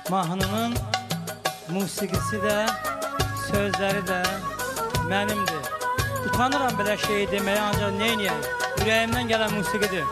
Mahnının musiqisi də, sözləri də mənimdir. Utanıram belə şey deməyə, ancaq neyniyəm? Ürəyimdən gələn musiqidir.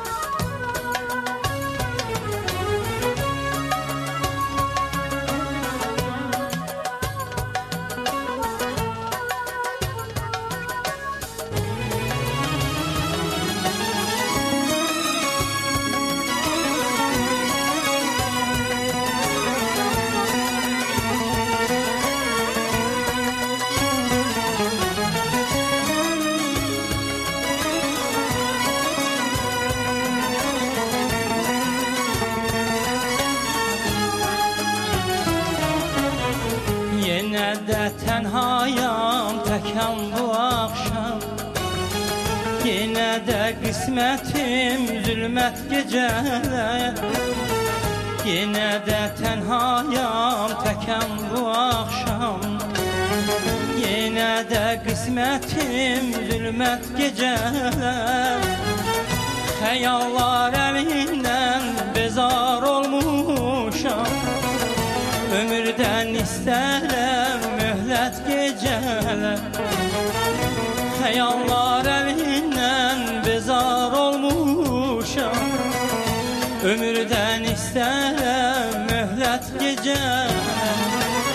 Yenə də tənhayam, təkəm bu axşam. Yenə də qismətim zülmət gecələr. Yenə də tənhayam, təkəm bu axşam. Yenə də qismətim zülmət gecələr. Xəyallar əlindən bezar olmuşam. Ömürdən istərəm möhlət gecələr. Xəyallar əlindən bezar olmuşam. Ömürdən istərəm möhlət gecələr.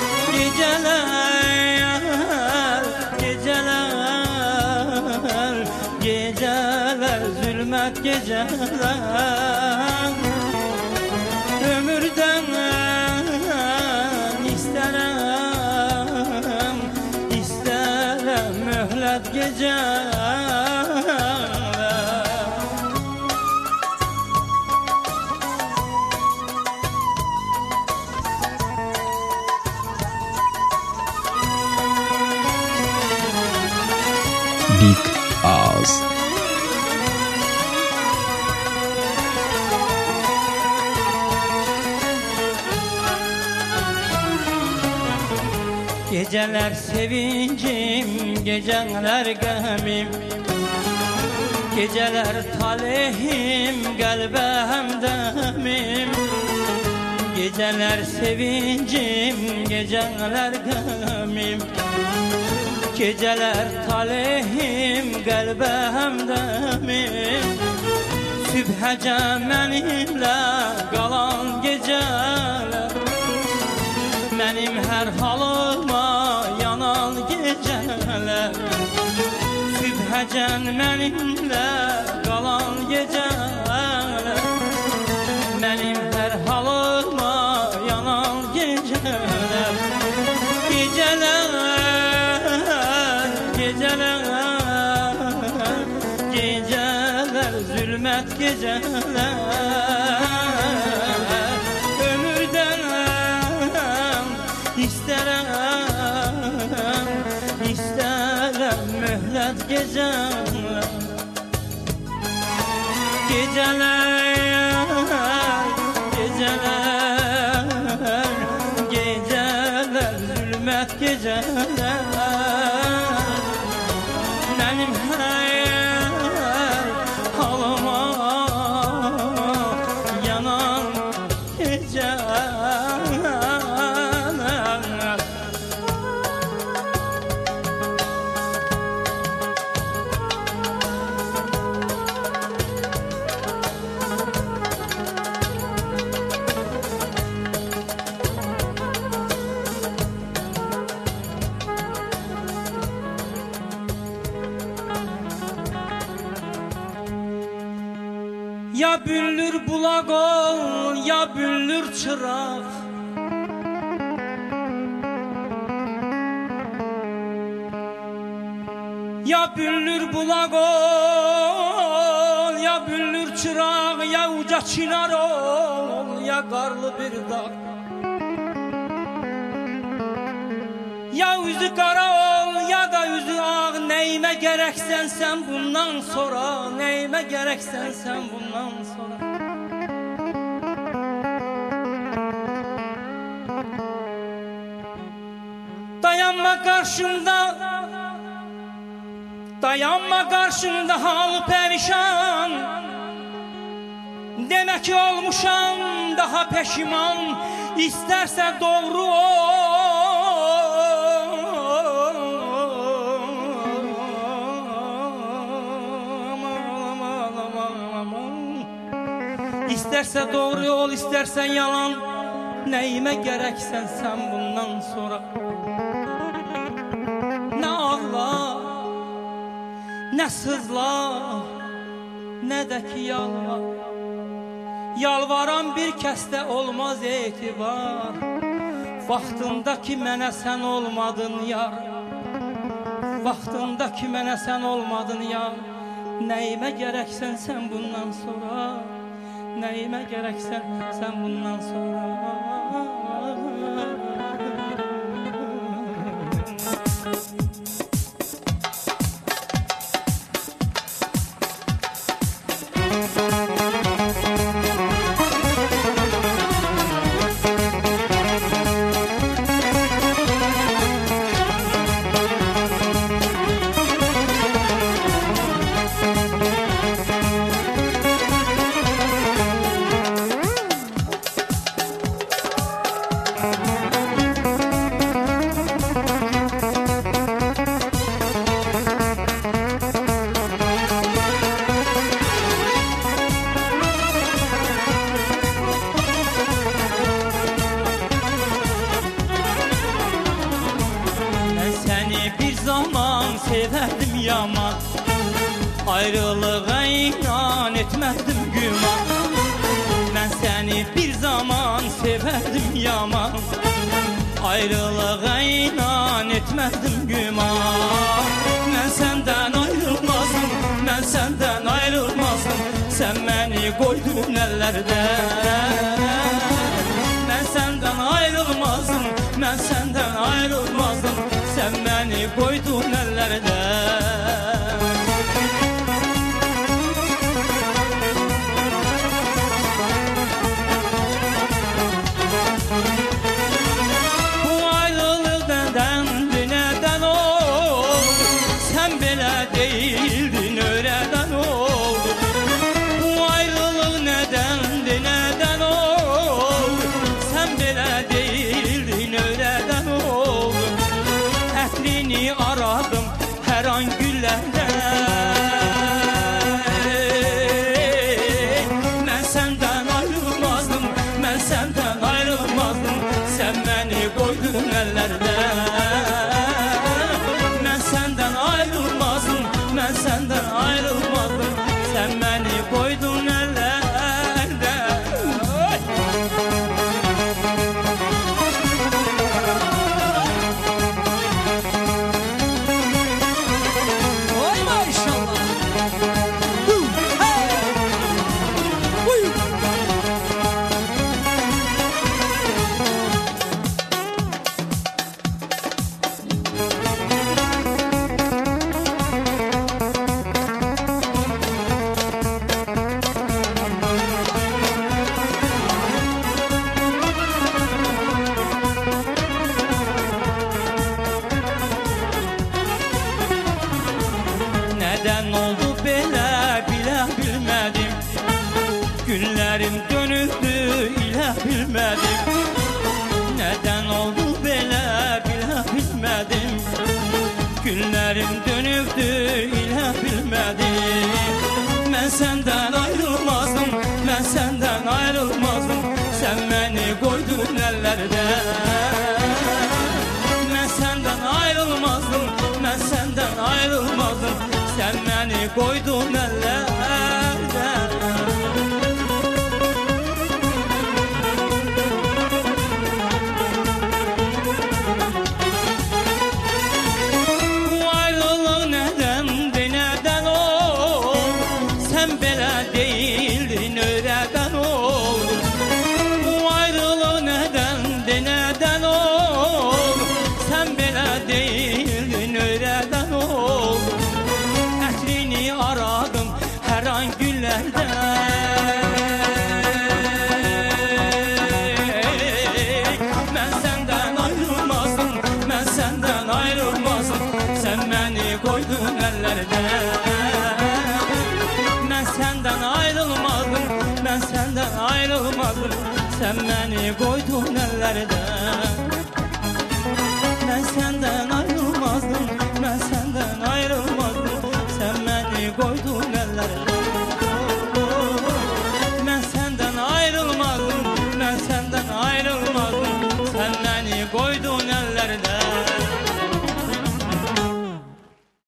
Gecələr, gecələr, gecələr, zülmət gecələr. Ömürdən İstərəm möhlət gecələr. Big Ağız. Geceler sevincim, geceler qəmim. Geceler talihim, qəlbə həmdəmim. Geceler sevincim, geceler qəmim. Geceler talihim, qəlbə həmdəmim. Sübhəcə mənimlə qalan geceler. Mənim hər halıma yanan gecələr. Sübhəcən mənimlə qalan gecələr. Mənim hər halıma yanan gecələr. Gecələr, gecələr, gecələr, zülmət gecələr. İstərəm möhlət gecələr. Gecələr, gecələr, gecələr, zülmət gecələr. Mənim hər halıma yanan gecələr. Ya büllür bulaq ol, ya büllür çıraq. Ya büllür bulaq ol, ya büllür çıraq. Ya uca çınar ol, ya qarlı bir dağ. Ya üzü qara ol, ya da üzü ağ. Nəyimə gərəksən sən bundan sonra, nəyimə gərəksən sən bundan sonra. Dayanma qarşımda, dayanma qarşımda halı pərişan. Demek ki olmuşam daha peşiman, isterse doğru ol, İsterse doğru ol, istersen yalan, neyime gereksen sen bundan sonra. Ne ağla, ne sızla, ne de ki yalvar. Yalvaran bir kəsdə olmaz etibar. Vaxtındaki mənə sən olmadın yar, vaxtındaki mənə sən olmadın yar. Nəyimə gərəksən sən bundan sonra, nəyimə gərəksən sən bundan sonra. Severdim yaman, ayrılığa inan etmezdim güman. Ben seni bir zaman severdim yaman, ayrılığa inan etmezdim güman. Ben senden ayrılmazım, ben senden ayrılmazım. Sen beni koydun ellerde. Ben senden ayrılmazım, ben senden ayrılmazım. Sen beni koydun ellerde. Bu ayrılık nedendi, neden oldu? Sen belə değildin, öğreden oldu. Bu ayrılık nedendi, neden oldu? Sen belə değildin, öğreden oldu. Əhlini aradım hər an güllərdə. Mən səndən ayrılmazdım, mən səndən ayrılmazdım. Sən məni qoydun əllərdə. Mən səndən ayrılmazdım, mən səndən ayrılmazdım. Sən məni qoydun əllərdə. Neden oldu belə bilə bilmədim. Günlərim dönüldü ilə bilmədim. Neden oldu belə bilə bilmədim. Günlərim dönüldü ilə bilmədim. Mən səndən ayrılmazdım, mən səndən ayrılmazdım. Sən məni qoydun əllərdə. Mən səndən ayrılmazdım, mən səndən ayrılmazdım. Sen beni koydun ellerde. Bu ayrılık nedendi, neden oldu? Sen belə değildin, öğreden oldu. Bu ayrılık nedendi, neden oldu? Sen belə değildin, öğreden oldu. Ara senden ayrılmazdım. Sen beni koydun ellerde. Ben senden ayrılmazdım, ben senden ayrılmazdım. Sen beni koydun ellerde.